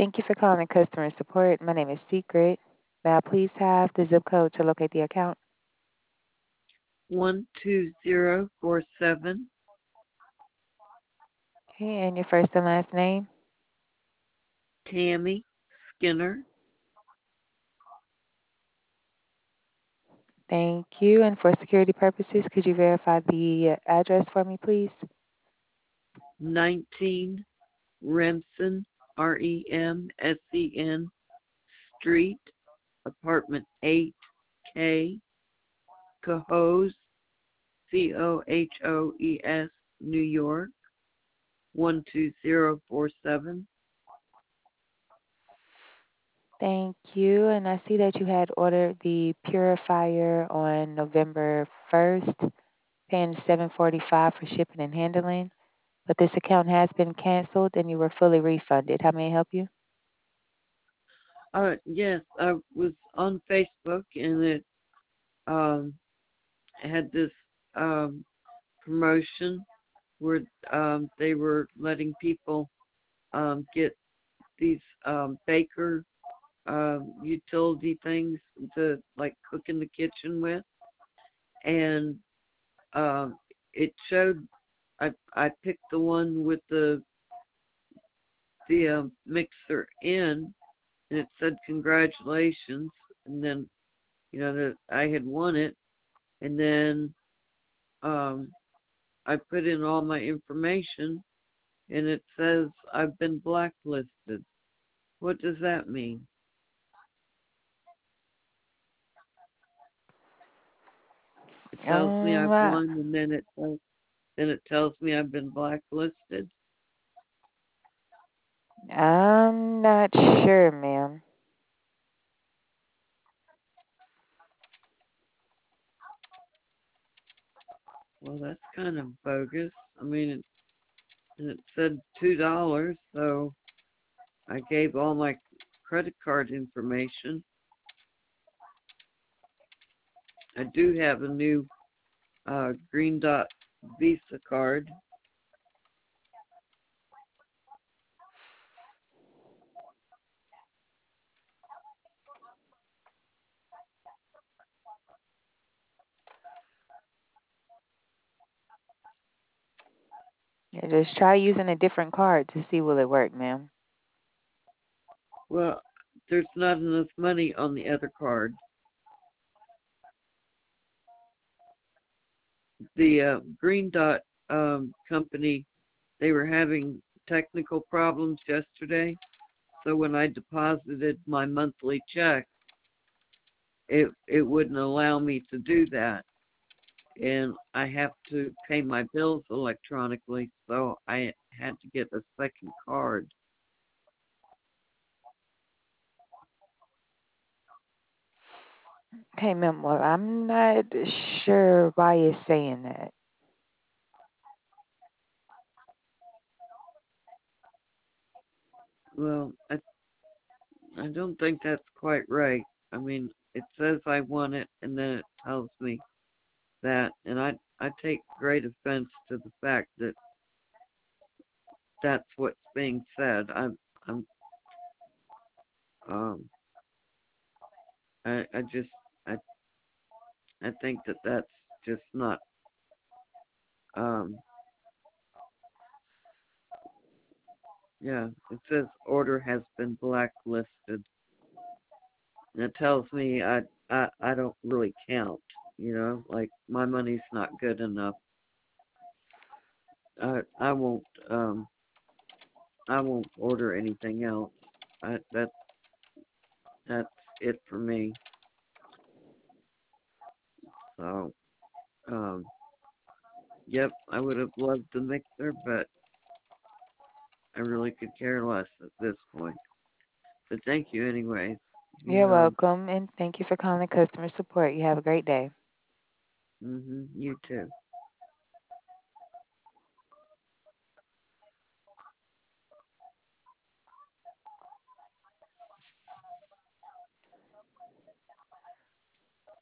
Thank you for calling customer support. My name is Secret. May I please have the zip code to locate the account? 12047. Okay, and your first and last name? Tammy Skinner. Thank you. And for security purposes, could you verify the address for me, please? 19 Remsen, Remsen Street, apartment 8K, Cohoes, Cohoes, New York, 12047. Thank you. And I see that you had ordered the purifier on November 1st, paying $745 for shipping and handling. But this account has been canceled and you were fully refunded. How may I help you? Yes, I was on Facebook and it um, had this um, promotion where they were letting people get these baker utility things to like cook in the kitchen with, and um, it showed. I picked the one with the mixer in, and it said congratulations, and then that I had won it, and then um, I put in all my information, and it says I've been blacklisted. What does that mean? It tells me I've I- won, and then it tells me I've been blacklisted. I'm not sure, ma'am. Well, that's kind of bogus. I mean, it said $2, so I gave all my credit card information. I do have a new Green Dot Visa card. Yeah, just try using a different card to see will it work, ma'am. Well, there's not enough money on the other card. The Green Dot company, they were having technical problems yesterday. So when I deposited my monthly check, it wouldn't allow me to do that, and I have to pay my bills electronically. So I had to get a second card. Okay, ma'am. Well, I'm not sure why it's saying that. Well, I don't think that's quite right. I mean, it says I won it, and then it tells me that, and I take great offense to the fact that that's what's being said. I'm um I just I I think that that's just not um yeah. It says order has been blacklisted, and it tells me I don't really count. Like my money's not good enough. I won't I won't order anything else. That's it for me. So um yep, I would have loved the mixer, but I really could care less at this point. But thank you anyways. You're You welcome, and thank you for calling customer support. You have a great day. you too.